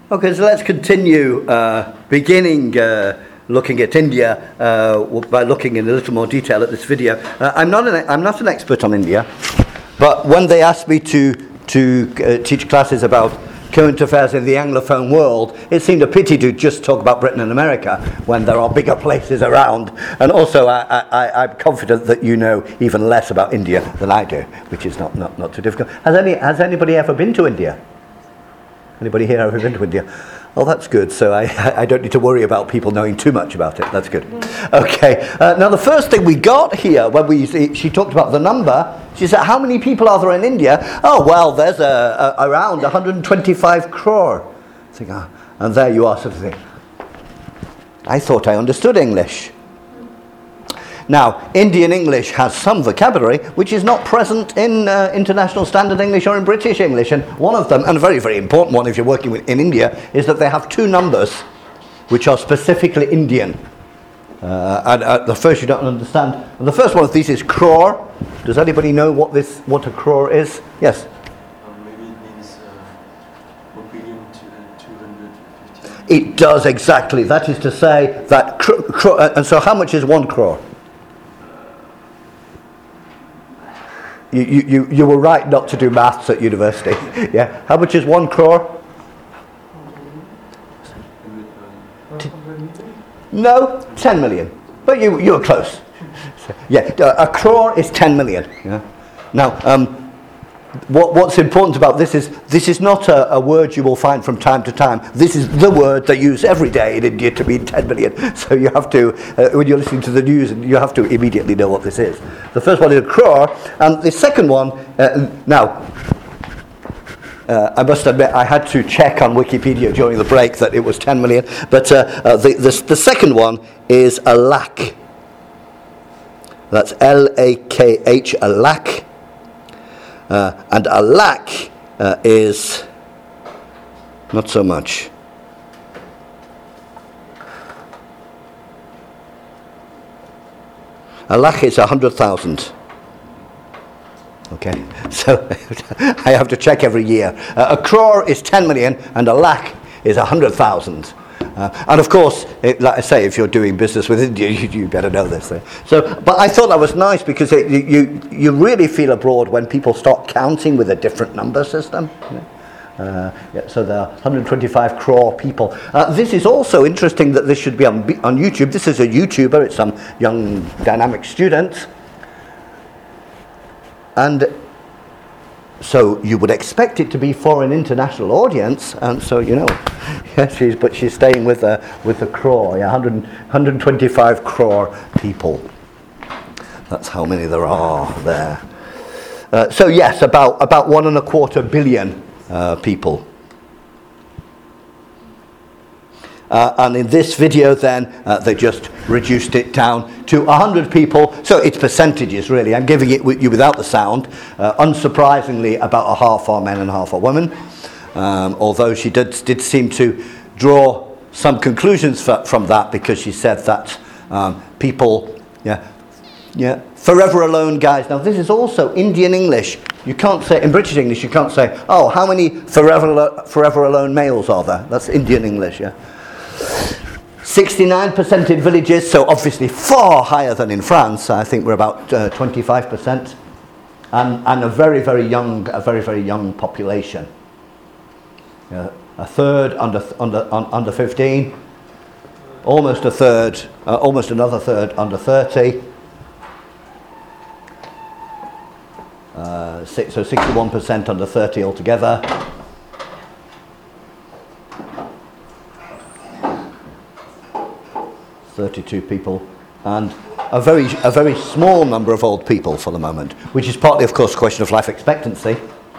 Okay, so let's continue beginning looking at India by looking in a little more detail at this video. I'm not an expert on India, but when they asked me to teach classes about current affairs in the Anglophone world, it seemed a pity to just talk about Britain and America when there are bigger places around. And also, I'm confident that you know even less about India than I do, which is not too difficult. Has anybody ever been to India? Anybody here ever been to India? Oh, that's good. So I don't need to worry about people knowing too much about it. That's good. Okay. Now, the first thing we got here, when she talked about the number, she said, how many people are there in India? Oh, well, there's around 125 crore. I think, and there you are, sort of thing. I thought I understood English. Now, Indian English has some vocabulary which is not present in International Standard English or in British English. And one of them, and a very, very important one if you're working in India, is that they have two numbers which are specifically Indian. And at the first you don't understand. And the first one of these is crore. Does anybody know what a crore is? Yes? Maybe it means 1,250,000,000. It does, exactly. That is to say that and so how much is 1 crore? You were right not to do maths at university. Yeah. How much is 1 crore? No, 10 million. But you were close. Yeah, a crore is 10 million. Yeah. Now, what's important about this is not a word you will find from time to time. This is the word they use every day in India to mean 10 million. So you have to, when you're listening to the news, you have to immediately know what this is. The first one is a crore, and the second one, I must admit I had to check on Wikipedia during the break that it was 10 million, but the second one is a lakh. That's L-A-K-H, a lakh. And a lakh is not so much. A lakh is 100,000. Okay, so I have to check every year. A crore is 10 million, and a lakh is 100,000. And of course, like I say, if you're doing business with India, you better know this. But I thought that was nice because you really feel abroad when people start counting with a different number system. So there are 125 crore people. This is also interesting that this should be on YouTube. This is a YouTuber. It's some young dynamic student. And so you would expect it to be for an international audience, and so but she's staying with the crore, 125 crore people. That's how many there are there. So yes, about 1.25 billion people. And in this video then, they just reduced it down to 100 people. So it's percentages really. I'm giving it you without the sound. Unsurprisingly, about a half are men and half are women. Although she did seem to draw some conclusions from that, because she said that people, forever alone guys. Now this is also Indian English. You can't say, in British English, you can't say, oh, how many forever alone males are there? That's Indian English, yeah. 69% in villages, so obviously far higher than in France. I think we're about 25%, and a very, very young population. A third under 15, almost a third, almost another third under 30. So 61% under 30 altogether. 32 people, and a very small number of old people for the moment, which is partly, of course, a question of life expectancy.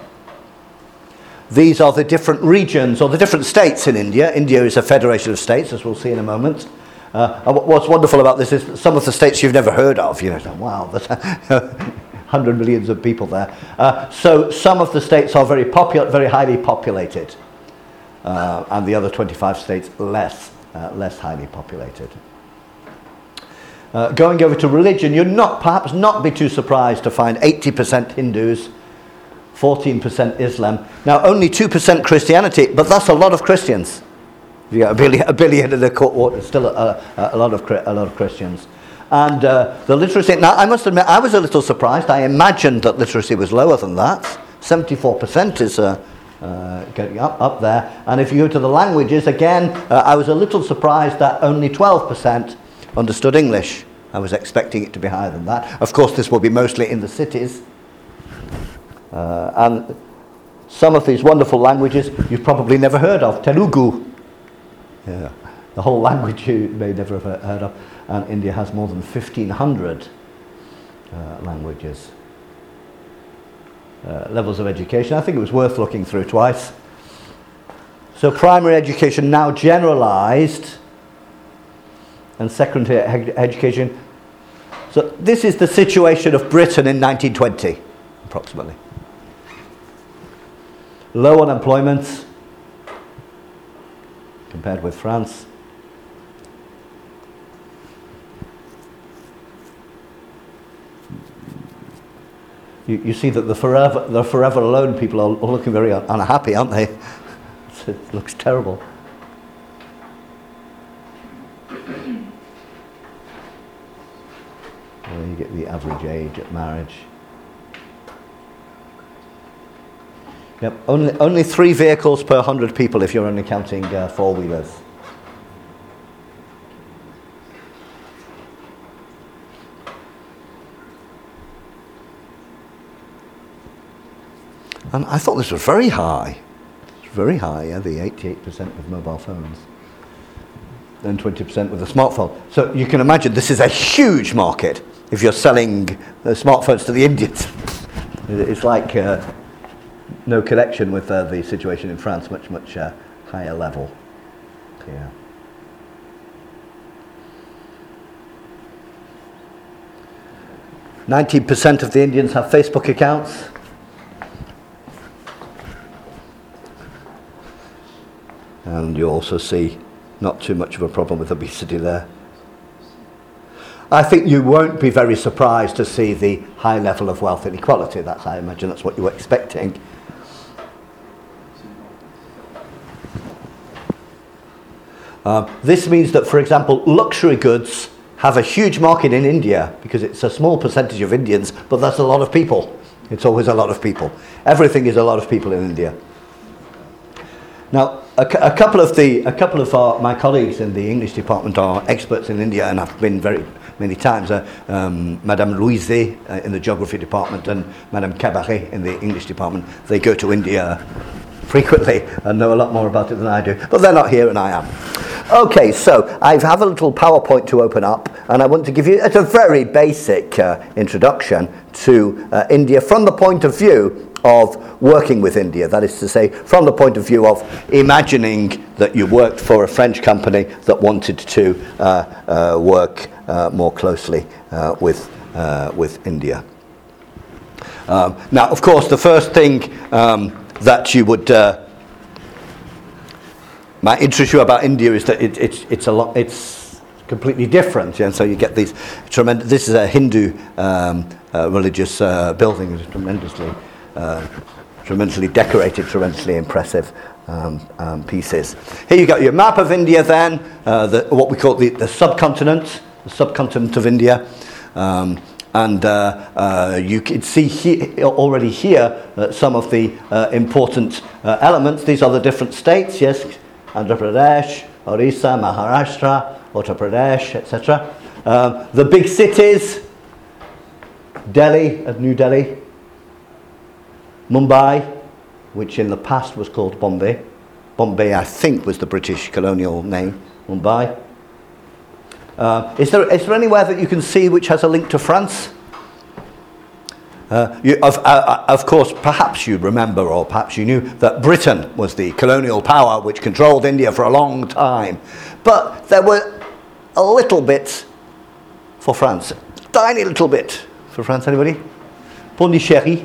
These are the different regions or the different states in India. India is a federation of states, as we'll see in a moment. And what's wonderful about this is that some of the states you've never heard of. Wow, that's 100 million of people there. So some of the states are very highly populated, and the other 25 states less highly populated. Going over to religion, perhaps not be too surprised to find 80% Hindus, 14% Islam. Now, only 2% Christianity, but that's a lot of Christians. You got a billion in the court, it's still a lot of Christians. And the literacy, now I must admit, I was a little surprised. I imagined that literacy was lower than that. 74% is getting up there. And if you go to the languages, again, I was a little surprised that only 12% understood English. I was expecting it to be higher than that. Of course, this will be mostly in the cities. And some of these wonderful languages you've probably never heard of. Telugu. Yeah. The whole language you may never have heard of. And India has more than 1,500 languages. Levels of education, I think it was worth looking through twice. So primary education now generalised, and secondary education. So this is the situation of Britain in 1920, approximately. Low unemployment compared with France. You see that the forever alone people are looking very unhappy, aren't they? It looks terrible. Well, you get the average age at marriage. Yep, only 3 vehicles per 100 people if you're only counting four-wheelers. And I thought this was very high. It's very high, yeah, the 88% with mobile phones. And 20% with a smartphone. So you can imagine this is a huge market if you're selling smartphones to the Indians. It's like no connection with the situation in France, much higher level. Yeah. %90 of the Indians have Facebook accounts. And you also see not too much of a problem with obesity there. I think you won't be very surprised to see the high level of wealth inequality. I imagine that's what you were expecting. This means that, for example, luxury goods have a huge market in India because it's a small percentage of Indians, but that's a lot of people. It's always a lot of people. Everything is a lot of people in India. Now, a couple of my colleagues in the English department are experts in India, and I've been very many times. Madame Louise in the geography department and Madame Cabaret in the English department. They go to India frequently and know a lot more about it than I do, but they're not here and I am. Okay, so I have a little PowerPoint to open up, and I want to give you a very basic introduction to India from the point of view of working with India. That is to say, from the point of view of imagining that you worked for a French company that wanted to work more closely with India. Now, of course, the first thing that you would might interest you about India is that it's completely different, and so you get these tremendous. This is a Hindu religious building, it's tremendously decorated, tremendously impressive pieces. Here you got your map of India. Then what we call the subcontinent of India. And you can see already here some of the important elements. These are the different states, yes, Andhra Pradesh, Orissa, Maharashtra, Uttar Pradesh, etc. The big cities, Delhi, New Delhi, Mumbai, which in the past was called Bombay. Bombay, I think, was the British colonial name, Mumbai. Is there anywhere that you can see which has a link to France? Of course, perhaps you remember, or perhaps you knew, that Britain was the colonial power which controlled India for a long time. But there were a little bit for France. Tiny little bit for France. Anybody? Pondichéry.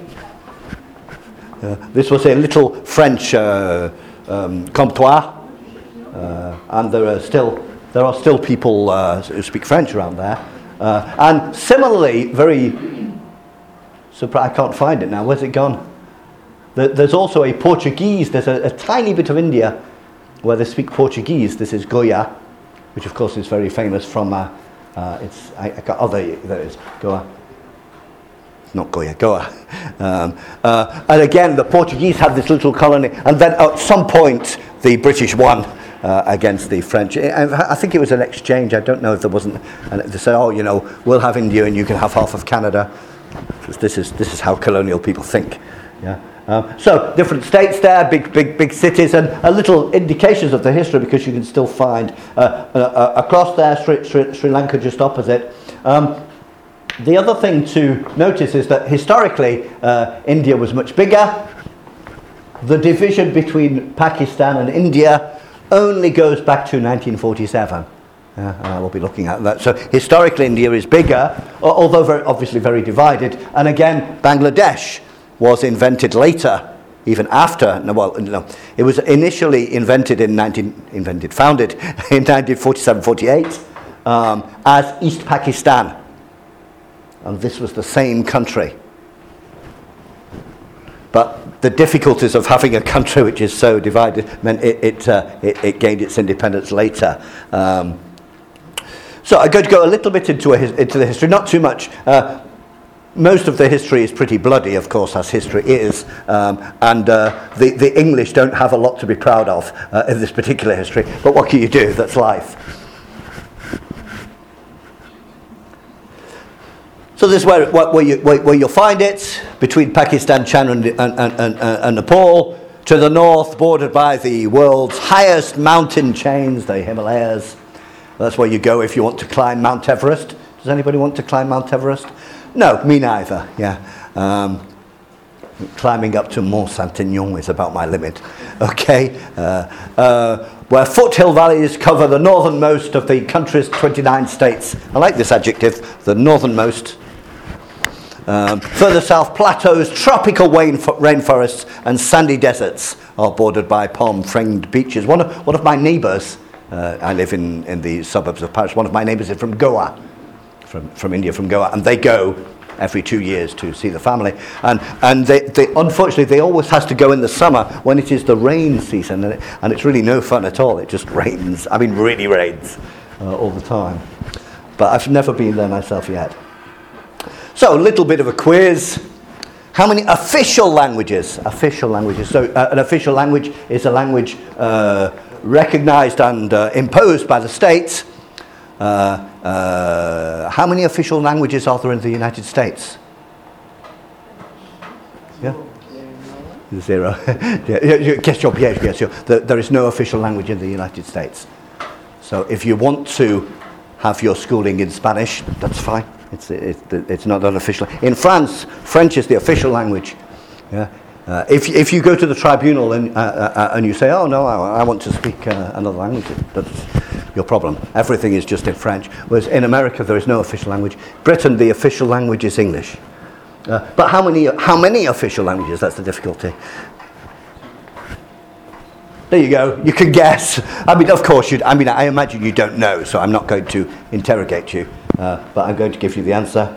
This was a little French comptoir. And there are still people who speak French around there. And similarly, I can't find it now. Where's it gone? There's also a Portuguese, there's a tiny bit of India where they speak Portuguese. This is Goa, which of course is very famous from, there is Goa. Not Goa. And again, the Portuguese had this little colony, and then at some point the British won against the French. I think it was an exchange. I don't know if there wasn't. And they said, "Oh, we'll have India, and you can have half of Canada." This is how colonial people think. Yeah. So different states there, big cities, and little indications of the history because you can still find across there Sri Lanka just opposite. The other thing to notice is that historically India was much bigger. The division between Pakistan and India only goes back to 1947. We'll be looking at that. So historically India is bigger, although obviously very divided. And again, Bangladesh was invented later, even after. It was initially founded in 1947-48 as East Pakistan. And this was the same country. But the difficulties of having a country which is so divided meant it gained its independence later. So I'm going to go a little bit into the history, not too much. Most of the history is pretty bloody, of course, as history is. And the English don't have a lot to be proud of in this particular history. But what can you do? That's life. So this is where you'll find it, between Pakistan, China and Nepal, to the north, bordered by the world's highest mountain chains, the Himalayas. That's where you go if you want to climb Mount Everest. Does anybody want to climb Mount Everest? No, me neither, yeah. Climbing up to Mont Saint-Aignan is about my limit, okay? Where foothill valleys cover the northernmost of the country's 29 states. I like this adjective, the northernmost. Further south, plateaus, tropical rainforests and sandy deserts are bordered by palm-fringed beaches. One of my neighbours, I live in the suburbs of Paris, one of my neighbours is from Goa, from India, from Goa, and they go every 2 years to see the family. And they unfortunately, they always has to go in the summer when it is the rain season, and it's really no fun at all. It just rains. I mean, really rains all the time. But I've never been there myself yet. So, a little bit of a quiz. How many official languages? Official languages. So, an official language is a language recognized and imposed by the states. How many official languages are there in the United States? Yeah? 0. Yes, there is no official language in the United States. So, if you want to have your schooling in Spanish, that's fine. It's not unofficial. In France, French is the official language. Yeah. If you go to the tribunal and you say, "Oh no, I want to speak another language," that's your problem. Everything is just in French. Whereas in America, there is no official language. Britain, the official language is English. But how many official languages? That's the difficulty. There you go. You can guess. I mean, of course, I imagine you don't know, so I'm not going to interrogate you. But I'm going to give you the answer.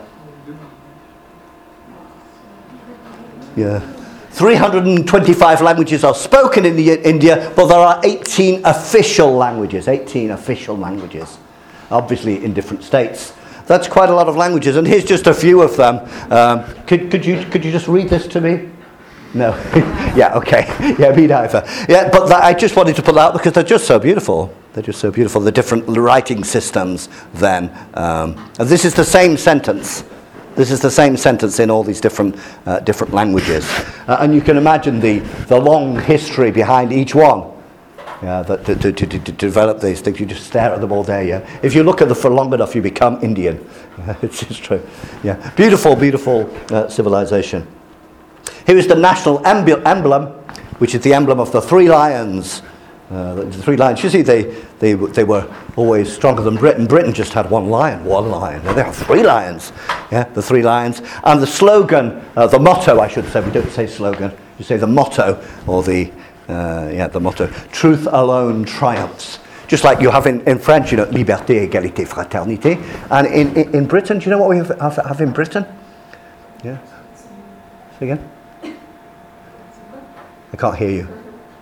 Yeah. 325 languages are spoken in India, but there are 18 official languages. 18 official languages, obviously in different states. That's quite a lot of languages, and here's just a few of them. Could you just read this to me? No. Yeah. Okay. Yeah. Me neither. Yeah. But I just wanted to put that out because they're just so beautiful. They're just so beautiful. The different writing systems. Then, and this is the same sentence. This is the same sentence in all these different languages, and you can imagine the long history behind each one. Yeah, to develop these things, you just stare at them all day. Yeah, if you look at them for long enough, you become Indian. It's just true. Yeah, beautiful civilization. Here is the national emblem, which is the emblem of the three lions. The three lions. You see, they were always stronger than Britain. Britain just had one lion. Now they have three lions. Yeah, the three lions. And the slogan, the motto, I should say. We don't say slogan. You say the motto, or the motto. Truth alone triumphs. Just like you have in French, liberté, égalité, fraternité. And in Britain, do you know what we have in Britain? Yeah. Say again. I can't hear you.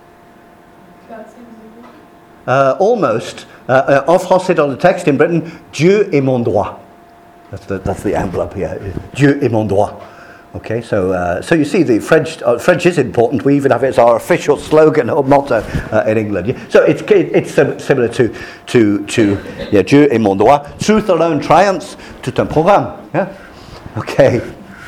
Almost. En français dans le texte in Britain, Dieu est mon droit. That's the envelope here. Dieu est mon droit. Okay, so you see, the French is important. We even have it as our official slogan or motto in England. So it's similar to yeah, Dieu est mon droit. Truth alone triumphs. Tout un programme. Yeah. Okay.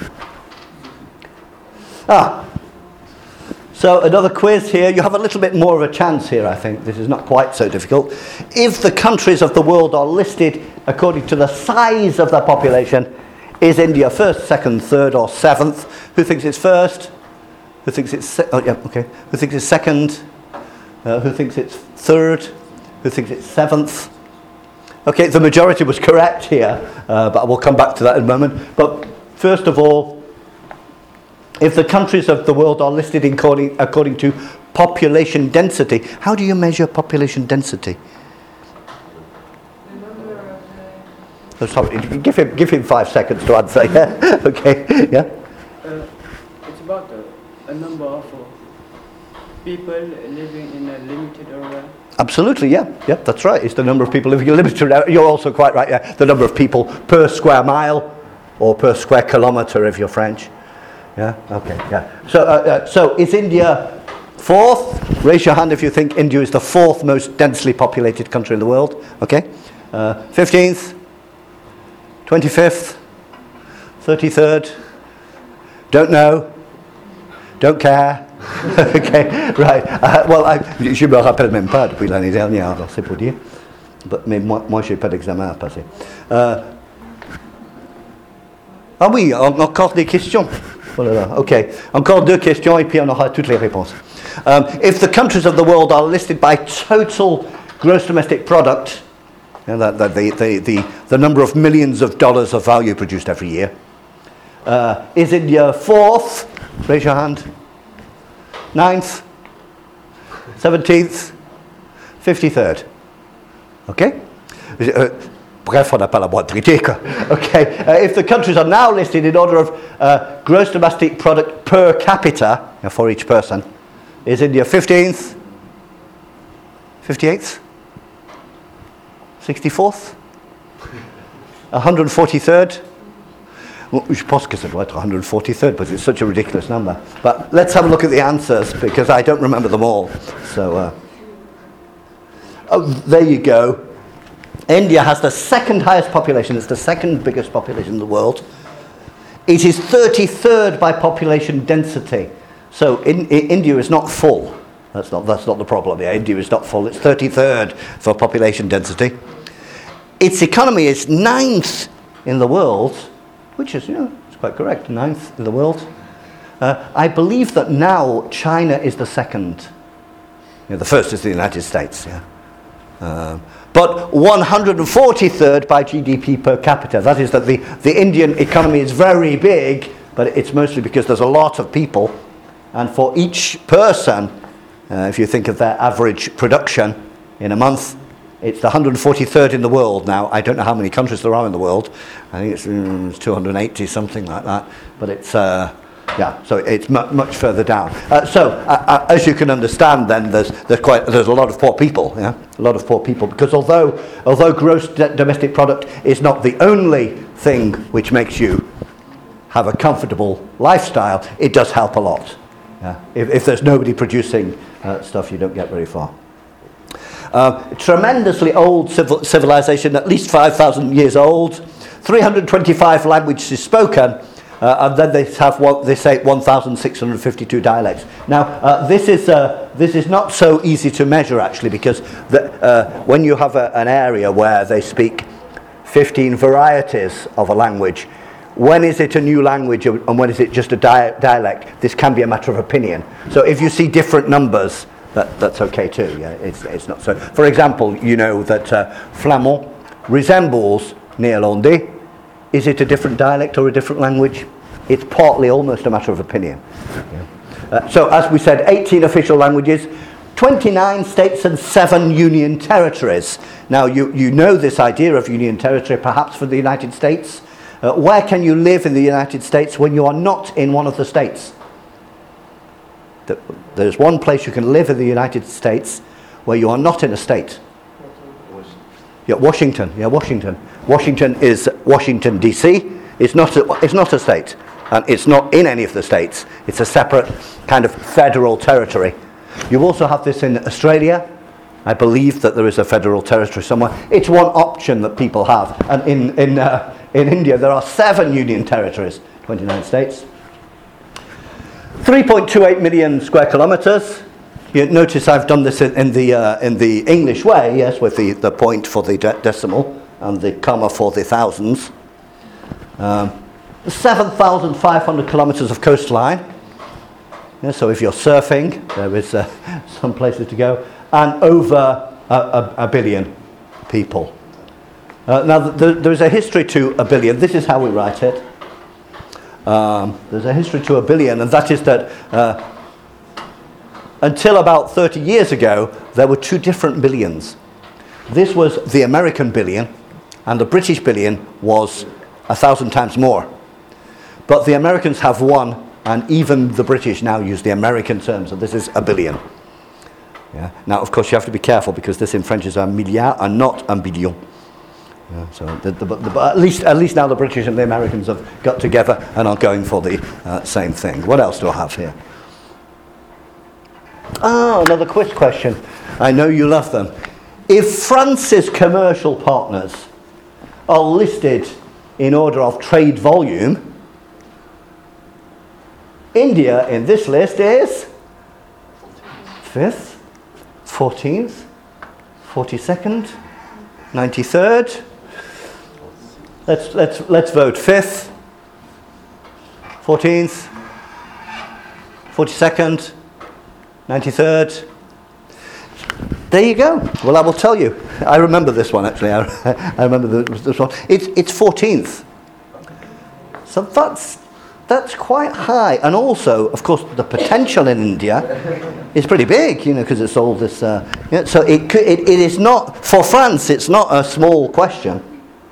So another quiz here. You have a little bit more of a chance here, I think. This is not quite so difficult. If the countries of the world are listed according to the size of their population, is India first, second, third, or seventh? Who thinks it's first? Who thinks it's Who thinks it's second? Who thinks it's third? Who thinks it's seventh? Okay, the majority was correct here, but I will come back to that in a moment. But first of all, if the countries of the world are listed according to population density, how do you measure population density? Oh, sorry, give him 5 seconds to answer. Yeah. Okay. Yeah. It's about a number of people living in a limited area. Absolutely. Yeah. Yeah. That's right. It's the number of people living in a limited area. You're also quite right. Yeah. The number of people per square mile or per square kilometre if you're French. Yeah. Okay. Yeah. So is India fourth? Raise your hand if you think India is the fourth most densely populated country in the world. Okay. 15th. 25th, 33rd, don't know, don't care. Okay, right. Je me rappelle même pas depuis l'année dernière, alors c'est pour dire. Mais moi j'ai pas d'examen à passer. Ah oui, encore des questions. Oh là là, okay. Encore 2 questions et puis on aura toutes les réponses. If the countries of the world are listed by total gross domestic product, and the number of millions of dollars of value produced every year. Is India fourth? Raise your hand. 9th? 17th? 53rd? Okay? Bref, on n'a pas la boîte critique. Okay. If the countries are now listed in order of gross domestic product per capita for each person, is India 15th? 58th? 64th? 143rd? Well, je pense que ça doit être 143rd, but it's such a ridiculous number. But let's have a look at the answers, because I don't remember them all. So, there you go. India has the second highest population. It's the second biggest population in the world. It is 33rd by population density. So India is not full. That's not the problem here. India is not full. It's 33rd for population density. Its economy is 9th in the world, which is, it's quite correct, 9th in the world. I believe that now China is the second. The first is the United States. Yeah. But 143rd by GDP per capita. That is that the Indian economy is very big, but it's mostly because there's a lot of people. And for each person, if you think of their average production in a month, it's the 143rd in the world now. I don't know how many countries there are in the world. I think it's 280, something like that. But it's, so it's much further down. As you can understand, then there's a lot of poor people. Yeah, a lot of poor people, because although gross domestic product is not the only thing which makes you have a comfortable lifestyle, it does help a lot. Yeah. If there's nobody producing stuff, you don't get very far. Tremendously old civilization, at least 5,000 years old, 325 languages spoken, and then they say 1,652 dialects. Now, this is not so easy to measure, actually, because when you have an area where they speak 15 varieties of a language, when is it a new language and when is it just a dialect? This can be a matter of opinion. So if you see different numbers, that's okay too. Yeah, it's not so. For example, you know that Flamand resembles Néerlandais. Is it a different dialect or a different language? It's partly almost a matter of opinion. Yeah. So as we said, 18 official languages, 29 states and 7 union territories. Now you know this idea of union territory perhaps for the United States. Where can you live in the United States when you are not in one of the states? There's one place you can live in the United States where you are not in a state. Yeah, Washington. Yeah, Washington. Washington is Washington, D.C. It's not a state, and it's not in any of the states. It's a separate kind of federal territory. You also have this in Australia. I believe that there is a federal territory somewhere. It's one option that people have. And in India, there are 7 union territories, 29 states. 3.28 million square kilometres. You notice I've done this in the English way, yes, with the point for the decimal and the comma for the thousands. 7,500 kilometres of coastline. Yeah, so if you're surfing, there is some places to go. And over a billion people. Now, there is a history to a billion. This is how we write it. There's a history to a billion, and that is that until about 30 years ago, there were 2 different billions. This was the American billion, and the British billion was 1,000 times more. But the Americans have won, and even the British now use the American term, so this is a billion. Yeah. Now, of course, you have to be careful because this in French is un milliard and not un billion. Yeah, so, but at least now the British and the Americans have got together and are going for the same thing. What else do I have here? Oh, another quiz question. I know you love them. If France's commercial partners are listed in order of trade volume, India in this list is 5th, 14th, 42nd, 93rd. Let's vote 5th, 14th, 42nd, 93rd. There you go. Well, I will tell you. I remember this one actually. I remember this one. It's 14th. So that's quite high, and also, of course, the potential in India is pretty big, because it's all this. So it is not for France. It's not a small question.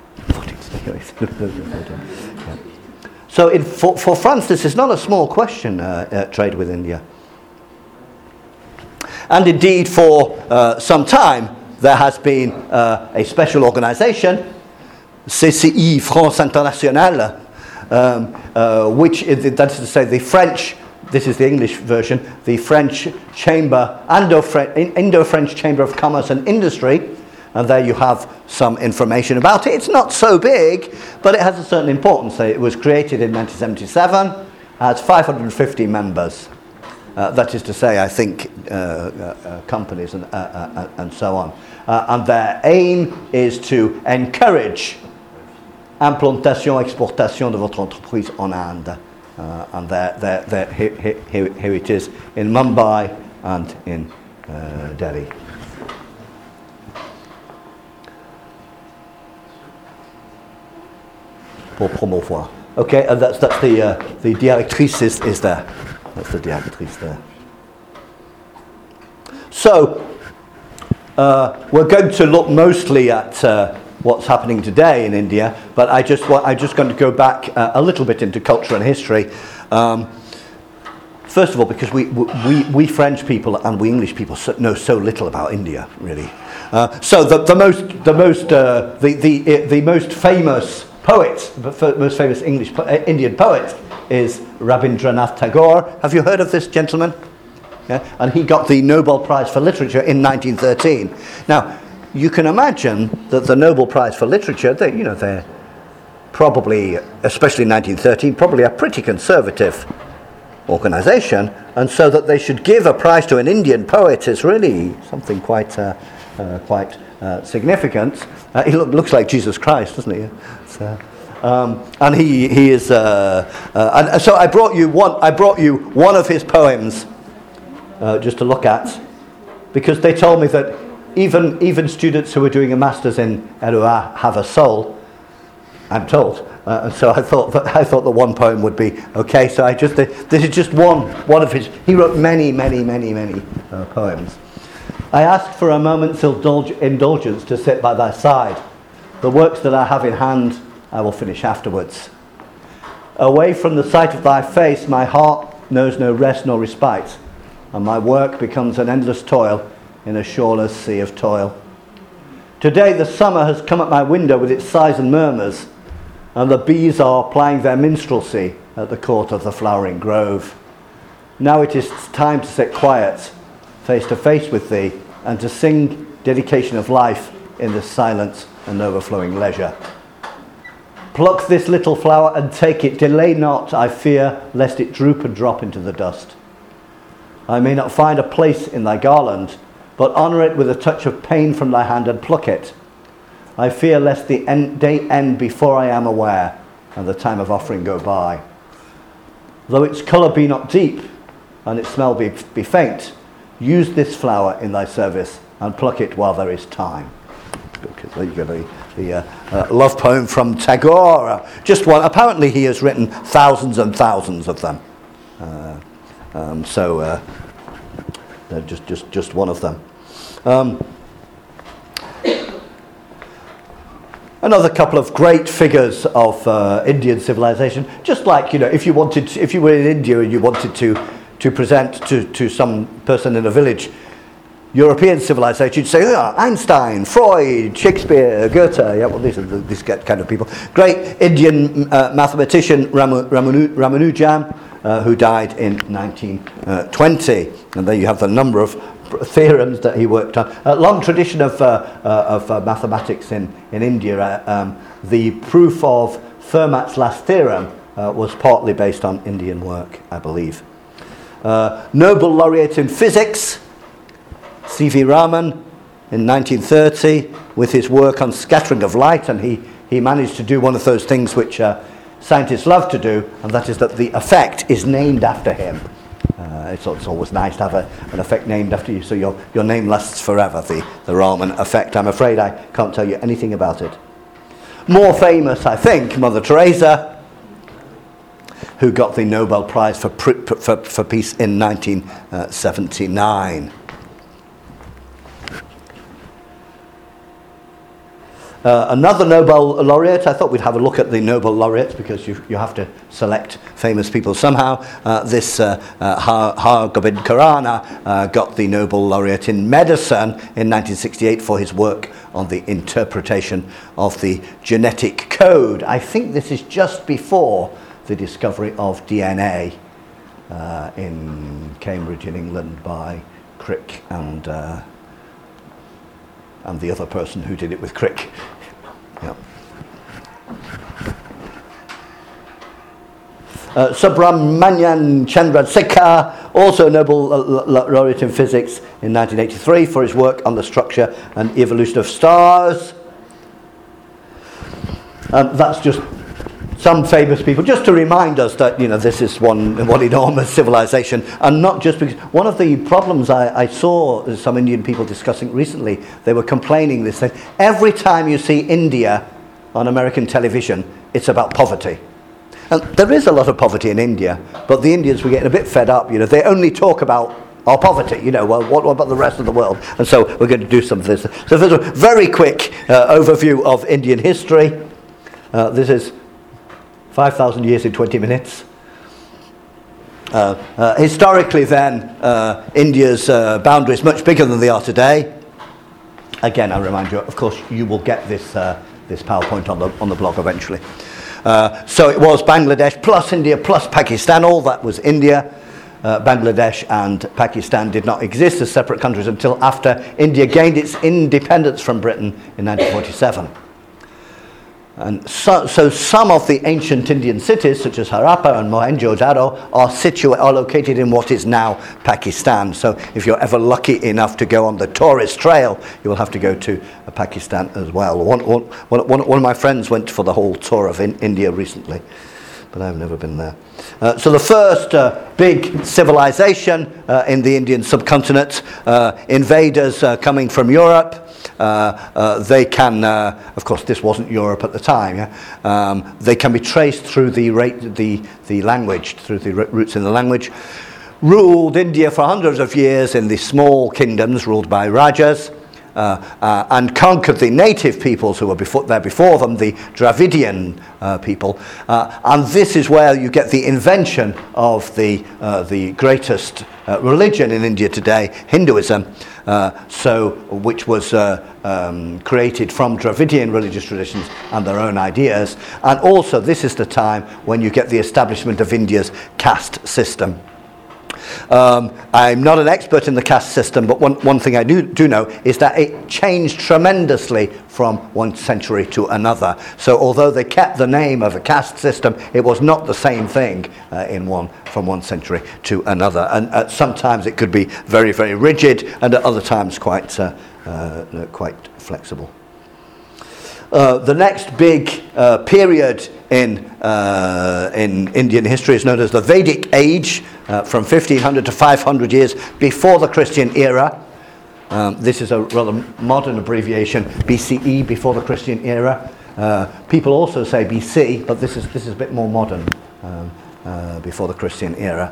So for France, this is not a small question. Trade with India, and indeed, for some time, there has been a special organisation, CCI France Internationale. Which is, that is to say, the French, this is the English version, the French Chamber, Indo-French Chamber of Commerce and Industry, and there you have some information about it. It's not so big, but it has a certain importance. It was created in 1977, has 550 members. That is to say, I think, companies and so on. And their aim is to encourage implantation, exportation de votre entreprise en Inde. And here it is in Mumbai and in Delhi. Pour promouvoir. Okay, and that's the directrice is there. That's the directrice there. So, we're going to look mostly at what's happening today in India, but I'm just going to go back a little bit into culture and history. First of all, because we French people and we English people know so little about India, really. So the most famous poet, the most famous Indian poet is Rabindranath Tagore. Have you heard of this gentleman? Yeah? And he got the Nobel Prize for Literature in 1913. Now, you can imagine that the Nobel Prize for Literature, they're probably, especially in 1913, probably a pretty conservative organisation, and so that they should give a prize to an Indian poet is really something quite significant. He looks like Jesus Christ, doesn't he? And he is. And so I brought you one of his poems just to look at, because they told me that even students who are doing a master's in LEA have a soul, I'm told. And so I thought that one poem would be okay. So this is just one of his. He wrote many poems. I ask for a moment's indulgence to sit by thy side. The works that I have in hand I will finish afterwards. Away from the sight of thy face, my heart knows no rest nor respite. and my work becomes an endless toil in a shoreless sea of toil. Today the summer has come at my window with its sighs and murmurs, and the bees are plying their minstrelsy at the court of the flowering grove. Now it is time to sit quiet, face to face with thee, and to sing dedication of life in the silence and overflowing leisure. Pluck this little flower and take it, delay not, I fear, lest it droop and drop into the dust. I may not find a place in thy garland, but honour it with a touch of pain from thy hand and pluck it. I fear lest the day end before I am aware, and the time of offering go by. Though its colour be not deep, and its smell be faint, use this flower in thy service, and pluck it while there is time. Okay, there you go, the love poem from Tagore. Just one. Apparently he has written thousands and thousands of them. They're just one of them. Another couple of great figures of Indian civilization. Just like, if you were in India and you wanted to present to some person in a village European civilization, you'd say, Einstein, Freud, Shakespeare, Goethe. Yeah, well, these are these kind of people. Great Indian mathematician Ramanujan, who died in 1920. And there you have the number of theorems that he worked on. A long tradition of mathematics in India. The proof of Fermat's last theorem was partly based on Indian work, I believe. Nobel laureate in physics, C.V. Raman, in 1930, with his work on scattering of light, and he managed to do one of those things which scientists love to do, and that is that the effect is named after him. It's always nice to have an effect named after you, so your name lasts forever, the Raman effect. I'm afraid I can't tell you anything about it. More famous, I think, Mother Teresa, who got the Nobel Prize for Peace in 1979. Another Nobel laureate. I thought we'd have a look at the Nobel laureates because you have to select famous people somehow. This Har Gobind Khorana got the Nobel laureate in medicine in 1968 for his work on the interpretation of the genetic code. I think this is just before the discovery of DNA in Cambridge in England by Crick and the other person who did it with Crick. Yeah. Subramanian Chandrasekhar, also Nobel laureate in physics in 1983 for his work on the structure and evolution of stars. That's just some famous people, just to remind us that this is one enormous civilization, and not just because one of the problems I saw some Indian people discussing recently, they were complaining this thing. Every time you see India on American television, it's about poverty. And there is a lot of poverty in India, but the Indians were getting a bit fed up. They only talk about our poverty. Well, what about the rest of the world? And so we're going to do some of this. So there's a very quick overview of Indian history. This is 5,000 years in 20 minutes. Historically then, India's boundaries much bigger than they are today. Again, I remind you, of course, you will get this PowerPoint on the blog eventually. So it was Bangladesh plus India plus Pakistan. All that was India. Bangladesh and Pakistan did not exist as separate countries until after India gained its independence from Britain in 1947. And so some of the ancient Indian cities, such as Harappa and Mohenjo-daro, are located in what is now Pakistan. So if you're ever lucky enough to go on the tourist trail, you will have to go to Pakistan as well. One of my friends went for the whole tour of India recently, but I've never been there. So the first big civilization in the Indian subcontinent, invaders coming from Europe. They can, of course, this wasn't Europe at the time. Yeah? They can be traced through the language, through the roots in the language. Ruled India for hundreds of years in the small kingdoms ruled by rajas. and conquered the native peoples who were there before them, the Dravidian people. And this is where you get the invention of the greatest religion in India today, Hinduism, which was created from Dravidian religious traditions and their own ideas. And also this is the time when you get the establishment of India's caste system. I'm not an expert in the caste system, but one thing I do know is that it changed tremendously from one century to another. So although they kept the name of a caste system, it was not the same thing from one century to another. And sometimes it could be very, very rigid, and at other times quite flexible. The next big period in Indian history is known as the Vedic Age, from 1500 to 500 years before the Christian era. This is a rather modern abbreviation, BCE, before the Christian era. People also say BC, but this is a bit more modern, before the Christian era.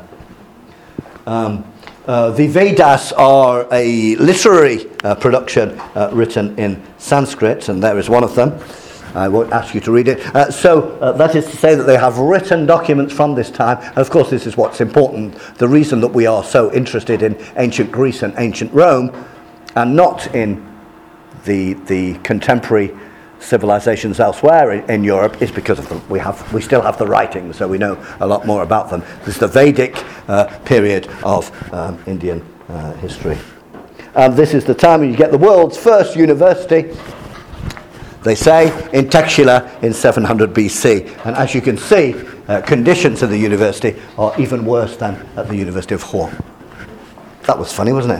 The Vedas are a literary production written in Sanskrit, and there is one of them. I won't ask you to read it. That is to say that they have written documents from this time. And of course, this is what's important. The reason that we are so interested in ancient Greece and ancient Rome, and not in the contemporary civilizations elsewhere in Europe, is because of we still have the writings, so we know a lot more about them. This is the Vedic period of Indian history. And this is the time when you get the world's first university, they say, in Takshila in 700 BC. And as you can see, conditions at the university are even worse than at the University of Hall. That was funny, wasn't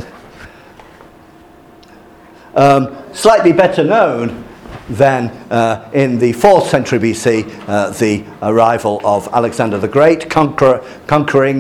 it? Slightly better known than in the 4th century BC, the arrival of Alexander the Great, conquering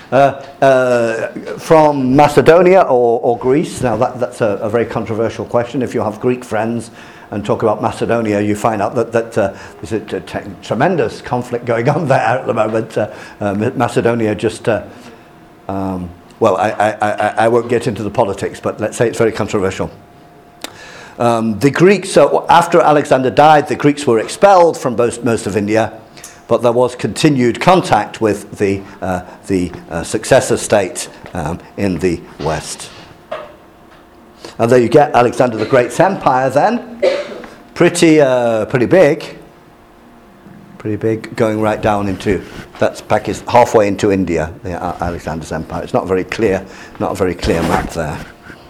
from Macedonia or Greece. Now that's a very controversial question. If you have Greek friends and talk about Macedonia, you find out that there's a tremendous conflict going on there at the moment. Macedonia just, I won't get into the politics, but let's say it's very controversial. The Greeks, after Alexander died, the Greeks were expelled from most of India, but there was continued contact with the successor state in the west. And there you get Alexander the Great's empire then, pretty big, going right down into, that's Pakistan, halfway into India, Alexander's empire. It's not a very clear map there.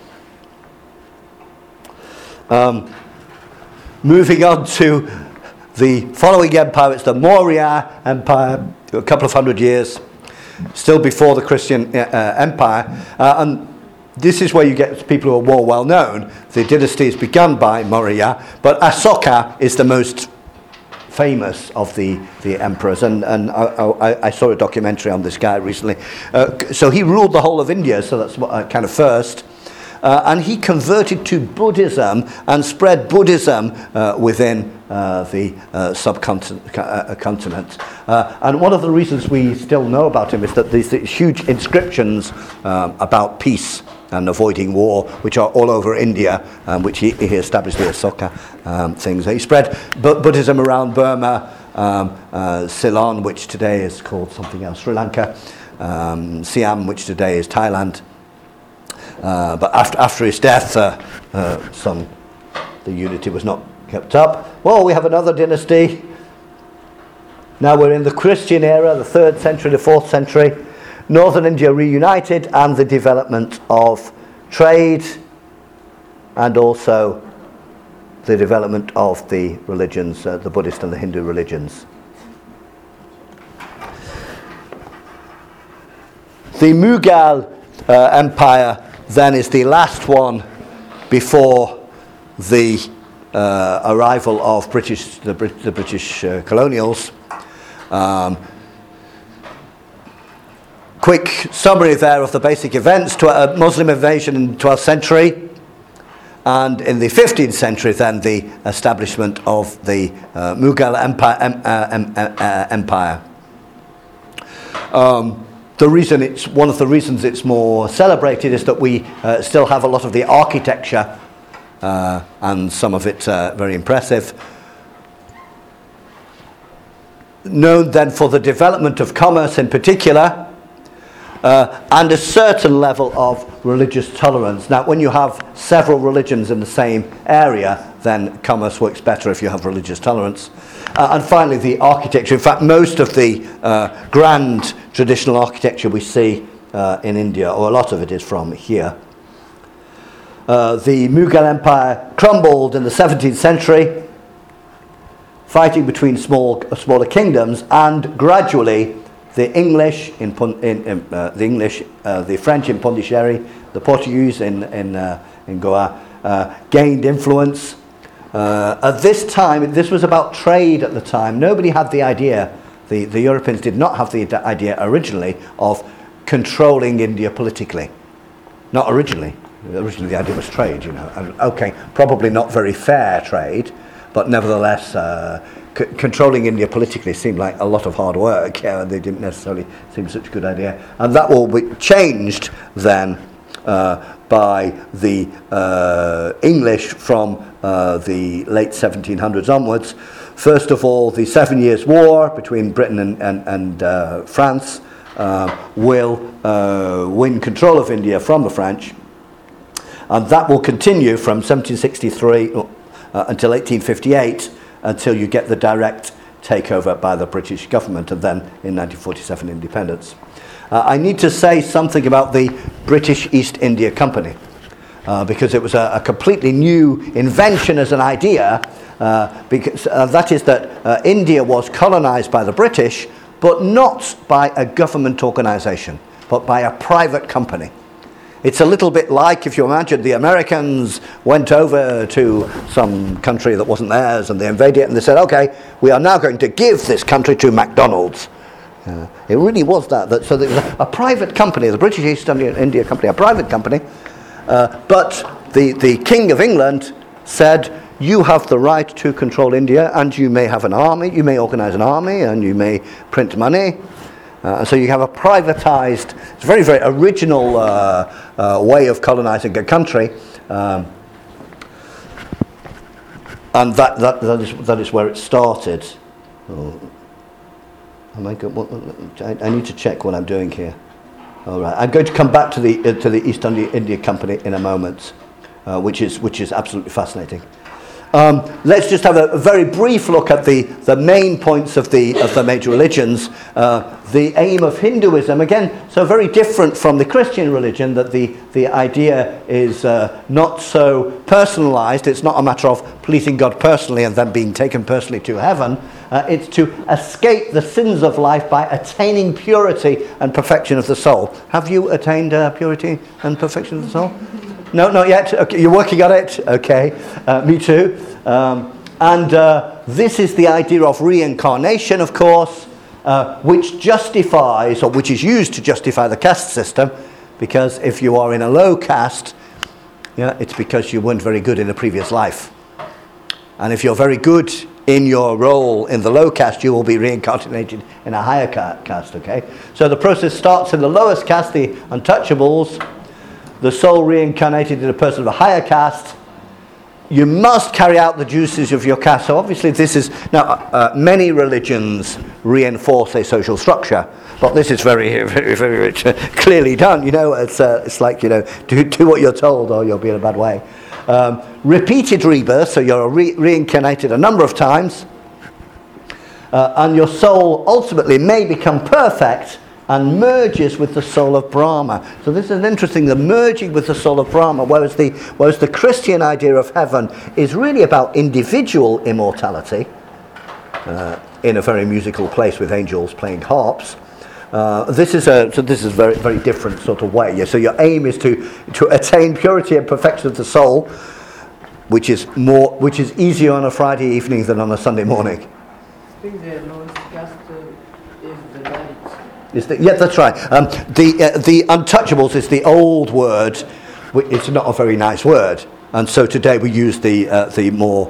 Moving on to the following empire, it's the Maurya Empire, a couple of hundred years, still before the Christian Empire, and this is where you get people who are more well known. The dynasty is begun by Maurya, but Asoka is the most famous of the emperors, and I saw a documentary on this guy recently. So he ruled the whole of India, so that's what kind of first. And he converted to Buddhism and spread Buddhism within the subcontinent. And one of the reasons we still know about him is that these huge inscriptions about peace and avoiding war, which are all over India, which he established the Asoka things. He spread Buddhism around Burma, Ceylon, which today is called something else, Sri Lanka, Siam, which today is Thailand. But after his death, the unity was not kept up. Well, we have another dynasty. Now we're in the Christian era, the 3rd century, the 4th century. Northern India reunited, and the development of trade, and also the development of the religions, the Buddhist and the Hindu religions. The Mughal Empire then is the last one before the arrival of the British colonials. Quick summary there of the basic events: Muslim invasion in the 12th century, and in the 15th century then the establishment of the Mughal Empire. One of the reasons it's more celebrated is that we still have a lot of the architecture and some of it very impressive. Known then for the development of commerce in particular, and a certain level of religious tolerance. Now, when you have several religions in the same area, then commerce works better if you have religious tolerance. And finally, the architecture. In fact, most of the grand traditional architecture we see in India, or a lot of it, is from here. The Mughal Empire crumbled in the 17th century, fighting between smaller kingdoms, and gradually the English the French in Pondicherry, the Portuguese in Goa gained influence. At this time, this was about trade at the time. Nobody had the idea, the Europeans did not have the idea originally of controlling India politically. Not originally. Originally the idea was trade, and okay, probably not very fair trade, but nevertheless controlling India politically seemed like a lot of hard work, and they didn't necessarily seem such a good idea. And that will be changed then by the English from the late 1700s onwards. First of all, the 7 Years' War between Britain and France will win control of India from the French, and that will continue from 1763 until 1858, until you get the direct takeover by the British government, and then in 1947 independence. I need to say something about the British East India Company, because it was a completely new invention as an idea, because that is that India was colonized by the British, but not by a government organization, but by a private company. It's a little bit like, if you imagine, the Americans went over to some country that wasn't theirs and they invaded it, and they said, okay, we are now going to give this country to McDonald's. It really was that. So there was a private company, the British East India Company, a private company, but the King of England said, you have the right to control India, and you may have an army, you may organize an army, and you may print money. So you have a privatized, it's a very, very original way of colonizing a country, and that is where it started. I need to check what I'm doing here. All right, I'm going to come back to the East India Company in a moment, which is absolutely fascinating. Let's just have a very brief look at the main points of the major religions. The aim of Hinduism, again, so very different from the Christian religion, that the idea is not so personalized. It's not a matter of pleasing God personally and then being taken personally to heaven. It's to escape the sins of life by attaining purity and perfection of the soul. Have you attained purity and perfection of the soul? No, not yet. Okay, you're working on it. Okay, me too. And this is the idea of reincarnation, of course, which justifies, or which is used to justify the caste system, because if you are in a low caste, it's because you weren't very good in a previous life. And if you're very good in your role in the low caste, you will be reincarnated in a higher caste, okay? So the process starts in the lowest caste, the untouchables. The soul reincarnated in a person of a higher caste. You must carry out the duties of your caste. So obviously this is, now many religions reinforce a social structure, but this is very, very, very clearly done. It's like, do what you're told or you'll be in a bad way. Repeated rebirth, so you're reincarnated a number of times, and your soul ultimately may become perfect and merges with the soul of Brahma. So this is interesting, the merging with the soul of Brahma, whereas the Christian idea of heaven is really about individual immortality, in a very musical place with angels playing harps. This is a very, very different sort of way. So your aim is to attain purity and perfection of the soul, which is easier on a Friday evening than on a Sunday morning. I think the lowest caste is the Dalits. Yeah, that's right. The untouchables is the old word. It's not a very nice word, and so today we use the more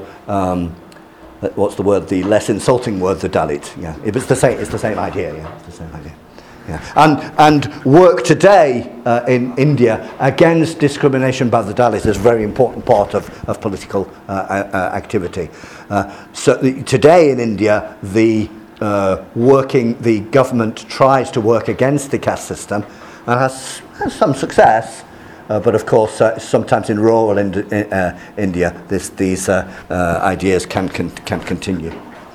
what's the word? The less insulting word, the Dalit. Yeah, it's the same. It's the same idea. Yeah, it's the same idea. And work today in India against discrimination by the Dalits is a very important part of political activity. Today in India, the government tries to work against the caste system and has some success. But of course, sometimes in rural India, these ideas can continue.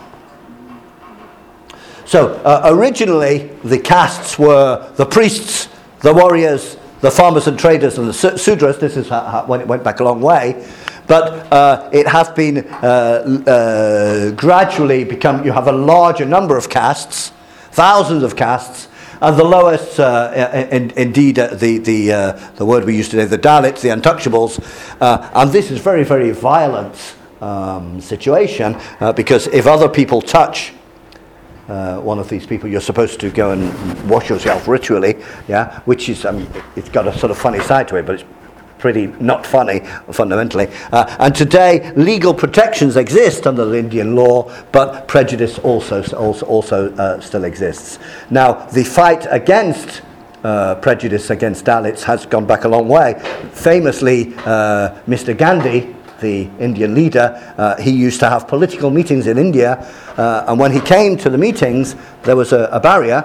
So originally, the castes were the priests, the warriors, the farmers and traders, and the Sudras. This is when it went back a long way. But it has been gradually become. You have a larger number of castes, thousands of castes. And the lowest, indeed, the word we use today, the Dalits, the untouchables, and this is very, very violent situation because if other people touch one of these people, you're supposed to go and wash yourself ritually, which is, it's got a sort of funny side to it, but it's pretty not funny fundamentally. And today, legal protections exist under the Indian law, but prejudice also still exists. Now, the fight against prejudice against Dalits has gone back a long way. Famously, Mr. Gandhi, the Indian leader, he used to have political meetings in India, and when he came to the meetings, there was a barrier.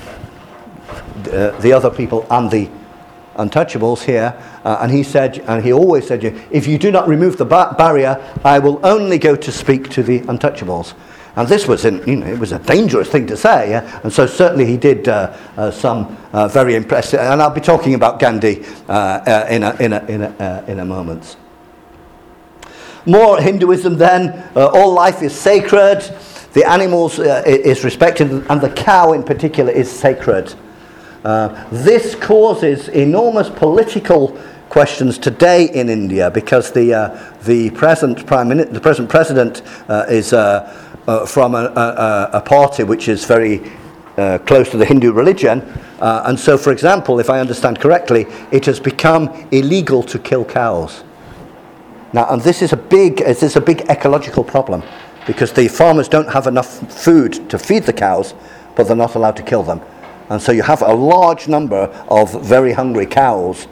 The other people and the untouchables here, and he said, and he always said, if you do not remove the barrier, I will only go to speak to the untouchables. And this was, it was a dangerous thing to say, and so certainly he did some very impressive. And I'll be talking about Gandhi in a moment. More Hinduism then. All life is sacred. The animals is respected, and the cow in particular is sacred. This causes enormous political questions today in India because the present president is from a party which is very close to the Hindu religion, and so, for example, if I understand correctly, it has become illegal to kill cows. Now, and this is a big ecological problem because the farmers don't have enough food to feed the cows, but they're not allowed to kill them. And so you have a large number of very hungry cows.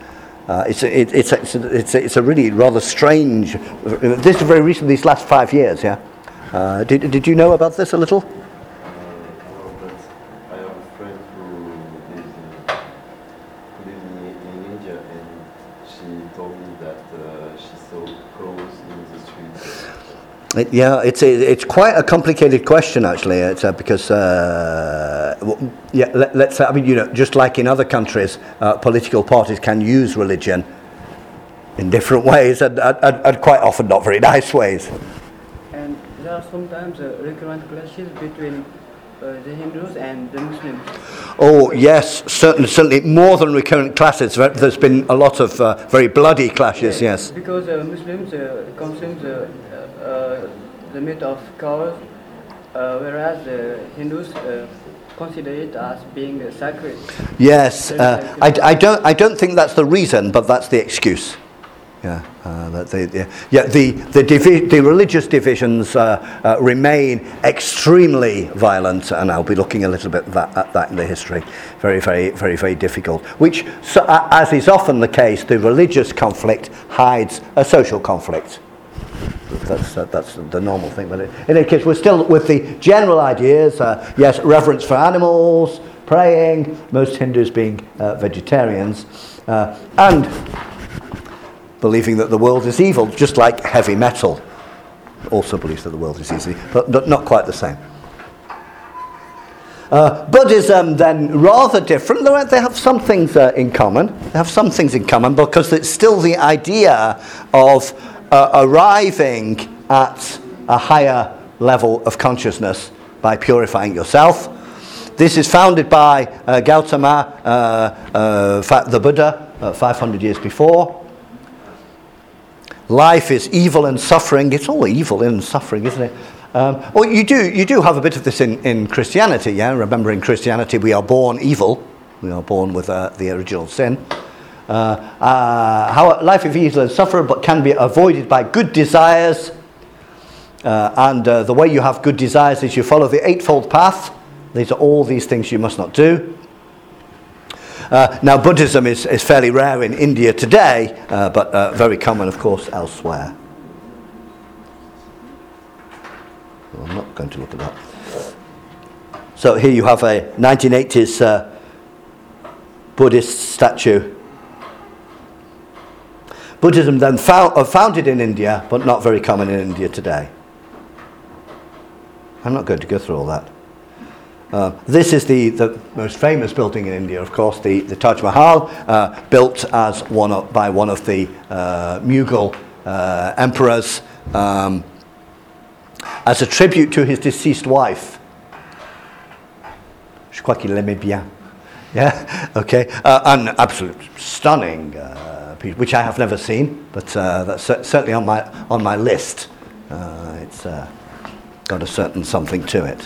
It's a really rather strange. This is very recent. These last 5 years, Did you know about this a little? No, but I have a friend who lives in India, and she told me that she saw crows in the streets. It's quite a complicated question actually. It's because let's say, just like in other countries, political parties can use religion in different ways and quite often not very nice ways. And there are sometimes recurrent clashes between the Hindus and the Muslims. Oh yes, certainly more than recurrent clashes. There's been a lot of very bloody clashes. Yes. Because Muslims consume the meat of cows, whereas the Hindus consider it as being sacred. Yes, I don't think that's the reason, but that's the excuse. The religious divisions remain extremely violent, and I'll be looking a little bit at that in the history. Very, very, very, very difficult. Which, as is often the case, the religious conflict hides a social conflict. That's the normal thing. But in any case, we're still with the general ideas. Yes, reverence for animals, praying. Most Hindus being vegetarians, and believing that the world is evil, just like heavy metal also believes that the world is easy, but not quite the same. Buddhism, then, rather different. They have some things in common. They have some things in common because it's still the idea of arriving at a higher level of consciousness by purifying yourself. This is founded by Gautama, the Buddha, 500 years before. Life is evil and suffering. It's all evil and suffering, isn't it? Well, you do have a bit of this in Christianity, yeah? Remember, in Christianity, we are born evil. We are born with the original sin. How life is evil and suffering, but can be avoided by good desires. And the way you have good desires is you follow the Eightfold Path. These are all these things you must not do. Now, Buddhism is fairly rare in India today, but very common, of course, elsewhere. Well, I'm not going to look at that. So here you have a 1980s Buddhist statue. Buddhism then founded in India, but not very common in India today. I'm not going to go through all that. This is the most famous building in India, of course, the Taj Mahal, built as by one of the Mughal emperors as a tribute to his deceased wife. Je crois qu'il l'aimait bien. Yeah, okay. An absolute stunning piece, which I have never seen, but that's certainly on my list. It's got a certain something to it.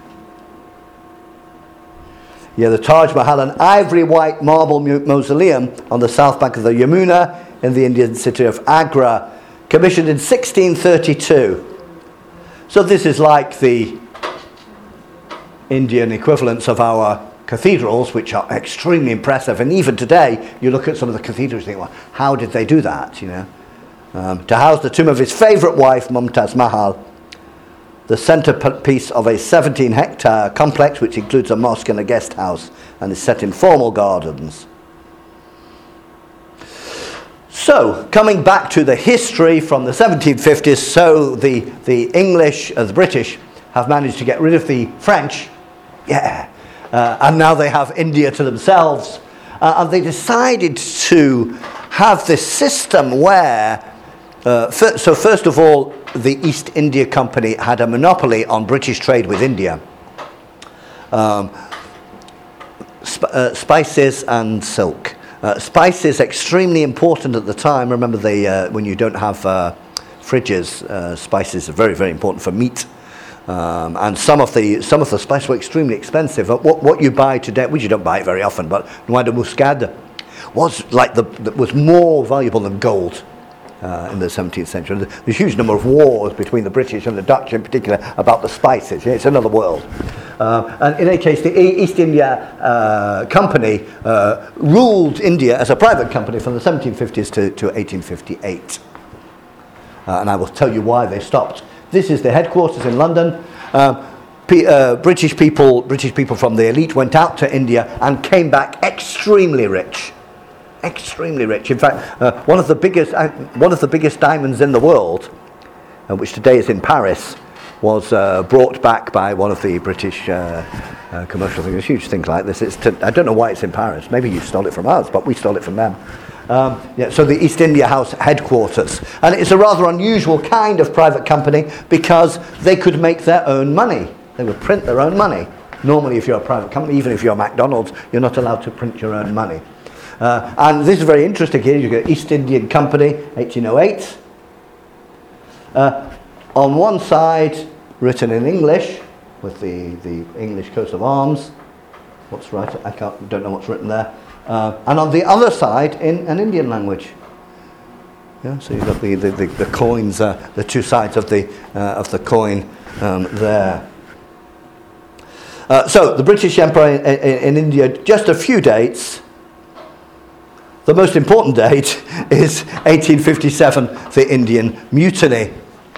Yeah, the Taj Mahal, an ivory white marble mausoleum on the south bank of the Yamuna in the Indian city of Agra, commissioned in 1632. So this is like the Indian equivalents of our cathedrals, which are extremely impressive. And even today, you look at some of the cathedrals and think, well, how did they do that, you know? To house the tomb of his favourite wife, Mumtaz Mahal, the centrepiece of a 17-hectare complex which includes a mosque and a guest house and is set in formal gardens. So, coming back to the history from the 1750s, so the English, the British, have managed to get rid of the French, and now they have India to themselves, and they decided to have this system where, so first of all, the East India Company had a monopoly on British trade with India. Spices and silk. Spices extremely important at the time. Remember, when you don't have fridges, spices are very, very important for meat. And some of the spices were extremely expensive. What you buy today, which you don't buy it very often, but noix de muscade was was more valuable than gold. In the 17th century. There's a huge number of wars between the British and the Dutch in particular about the spices. It's another world. And in any case, the East India Company ruled India as a private company from the 1750s to 1858. And I will tell you why they stopped. This is the headquarters in London. British people from the elite went out to India and came back extremely rich. Extremely rich. In fact, one of the biggest diamonds in the world, which today is in Paris, was brought back by one of the British commercial things. Huge things like this. I don't know why it's in Paris. Maybe you stole it from us, but we stole it from them. So the East India House headquarters, and it's a rather unusual kind of private company because they could make their own money. They would print their own money. Normally, if you're a private company, even if you're McDonald's, you're not allowed to print your own money. And this is very interesting here. You've got East Indian Company, 1808. On one side, written in English, with the English coat of arms. What's right? Don't know what's written there. And on the other side, in an Indian language. Yeah, so you've got the coins, the two sides of the coin there. So the British Empire in India, just a few dates. The most important date is 1857, the Indian Mutiny.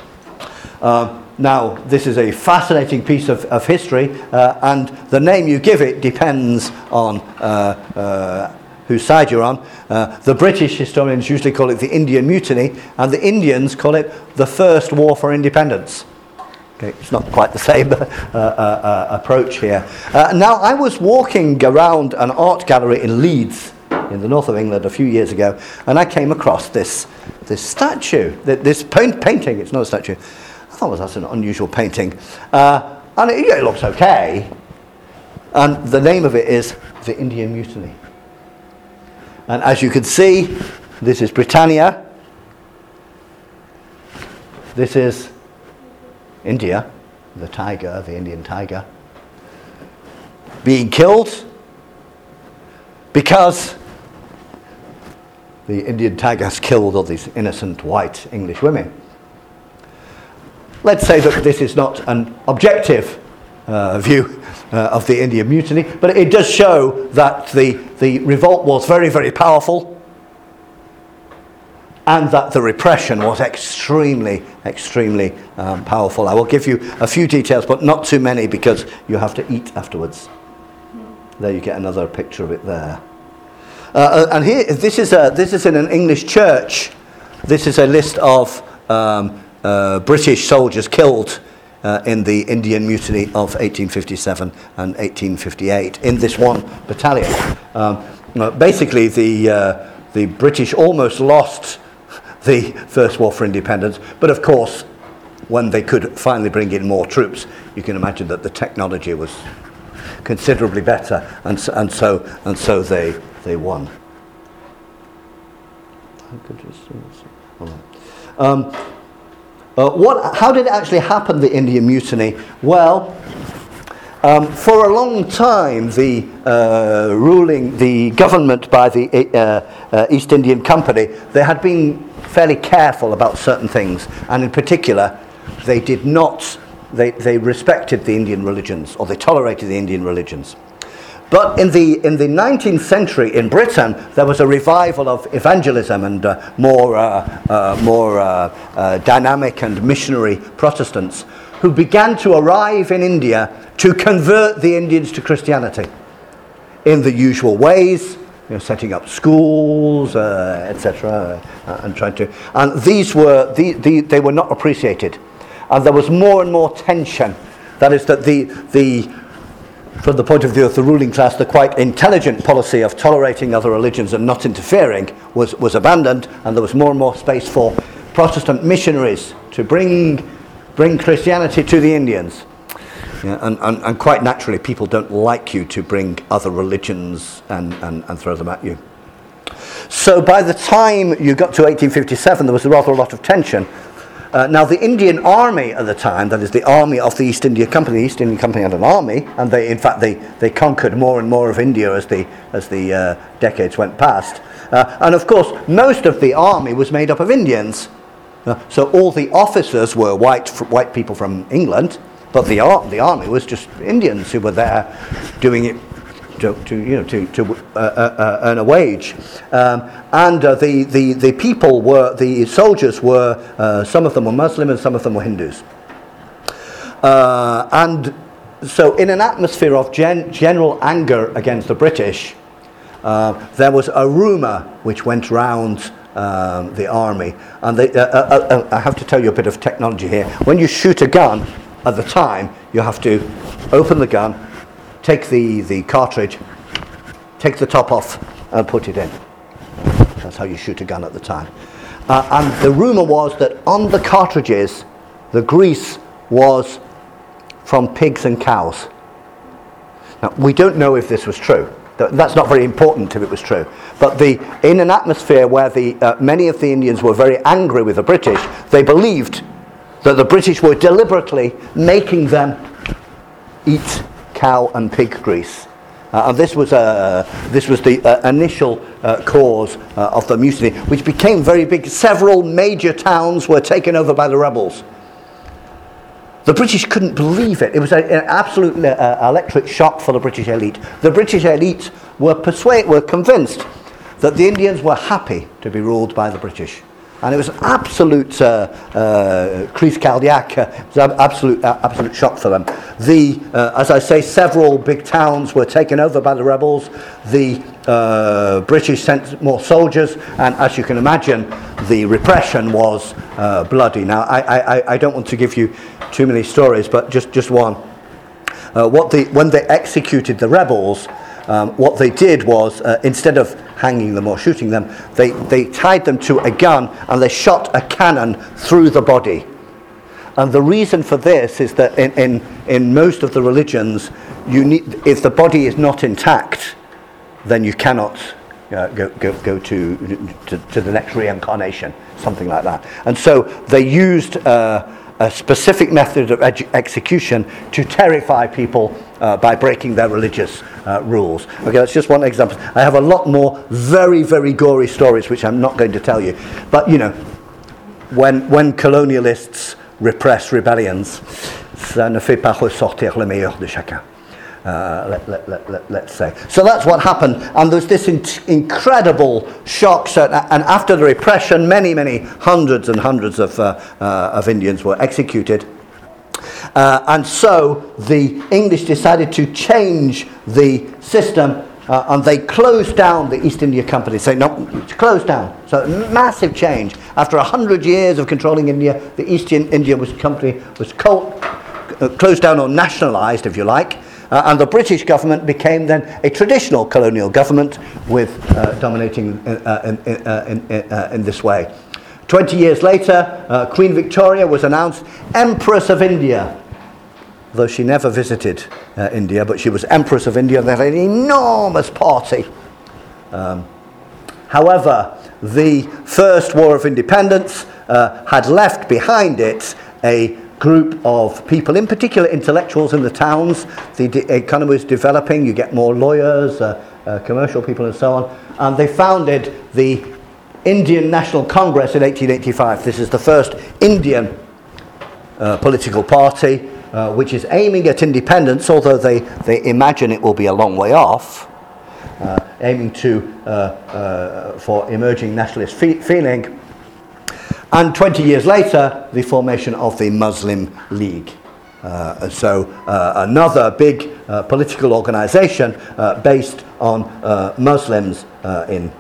Now, this is a fascinating piece of history, and the name you give it depends on whose side you're on. The British historians usually call it the Indian Mutiny, and the Indians call it the First War for Independence. Okay, it's not quite the same approach here. Now, I was walking around an art gallery in Leeds, in the north of England, a few years ago, and I came across this statue, this painting. It's not a statue. I thought, well, that's an unusual painting, and it looks okay. And the name of it is the Indian Mutiny. And as you can see, this is Britannia. This is India, the tiger, the Indian tiger, being killed because the Indian tiger has killed all these innocent white English women. Let's say that this is not an objective view of the Indian Mutiny, but it does show that the revolt was very, very powerful, and that the repression was extremely, extremely powerful. I will give you a few details, but not too many, because you have to eat afterwards. There you get another picture of it there. And here, this is in an English church. This is a list of British soldiers killed in the Indian Mutiny of 1857 and 1858 in this one battalion. Basically, the British almost lost the First War for Independence, but of course, when they could finally bring in more troops, you can imagine that the technology was considerably better, and so they won. How did it actually happen, the Indian Mutiny? Well, for a long time, the government by the East Indian Company, they had been fairly careful about certain things, and in particular, they respected the Indian religions, or they tolerated the Indian religions. But in the 19th century in Britain, there was a revival of evangelism and more dynamic and missionary Protestants who began to arrive in India to convert the Indians to Christianity in the usual ways, setting up schools, etc., and trying to. And these were they were not appreciated, and there was more and more tension. That is, that from the point of view of the ruling class, the quite intelligent policy of tolerating other religions and not interfering was abandoned, and there was more and more space for Protestant missionaries to bring Christianity to the Indians. And quite naturally, people don't like you to bring other religions and throw them at you. So by the time you got to 1857, there was rather a lot of tension. Now, the Indian Army at the time, that is the army of the East India Company, the East Indian Company had an army, and they conquered more and more of India as the decades went past. And of course, most of the army was made up of Indians. So all the officers were white people from England, but the army was just Indians who were there doing it to earn a wage, and the people were, the soldiers were, some of them were Muslim and some of them were Hindus, and so in an atmosphere of general anger against the British, there was a rumour which went round the army, and I have to tell you a bit of technology here. When you shoot a gun at the time, you have to open the gun, take the cartridge, take the top off, and put it in. That's how you shoot a gun at the time. And the rumour was that on the cartridges, the grease was from pigs and cows. Now, we don't know if this was true. That's not very important if it was true. But in an atmosphere where many of the Indians were very angry with the British, they believed that the British were deliberately making them eat cow and pig grease. And this was the initial cause of the mutiny, which became very big. Several major towns were taken over by the rebels. The British couldn't believe it. It was an absolute electric shock for the British elite. The British elite were convinced that the Indians were happy to be ruled by the British. And it was an absolute crise cardiaque, it was an absolute shock for them. As I say, several big towns were taken over by the rebels. The British sent more soldiers, and as you can imagine, the repression was bloody. Now, I don't want to give you too many stories, but just one. When they executed the rebels, what they did was, instead of hanging them or shooting them, they tied them to a gun and they shot a cannon through the body. And the reason for this is that in most of the religions, if the body is not intact, then you cannot go to the next reincarnation, something like that. And so they used a specific method of execution to terrify people by breaking their religious rules. Okay, that's just one example. I have a lot more very, very gory stories which I'm not going to tell you. But, when colonialists repress rebellions, ça ne fait pas ressortir le meilleur de chacun. Let's say. So that's what happened, and there's this incredible shock. And after the repression, many hundreds and hundreds of Indians were executed. And so the English decided to change the system, and they closed down the East India Company. Say no, it's closed down. So massive change. After 100 years of controlling India, the East India Company was closed down or nationalised, if you like. And the British government became then a traditional colonial government with dominating in this way. 20 years later, Queen Victoria was announced Empress of India, though she never visited India, but she was Empress of India. They had an enormous party. However, the First War of Independence had left behind it a group of people, in particular intellectuals in the towns. The economy was developing, you get more lawyers, commercial people and so on, and they founded the Indian National Congress in 1885. This is the first Indian political party which is aiming at independence, although they imagine it will be a long way off, aiming for emerging nationalist feeling. And 20 years later, the formation of the Muslim League. So another big political organisation based on Muslims in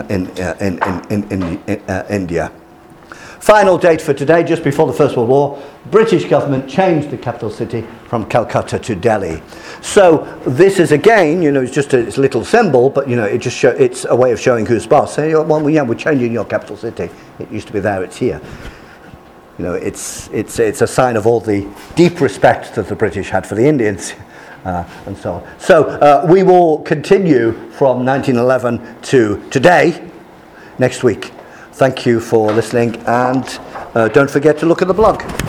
India. Final date for today, just before the First World War, British government changed the capital city from Calcutta to Delhi. So this is again, it's just a little symbol, but it's a way of showing who's boss. Say, well, yeah, we're changing your capital city. It used to be there, it's here. It's a sign of all the deep respect that the British had for the Indians, and so on. So we will continue from 1911 to today, next week. Thank you for listening, and don't forget to look at the blog.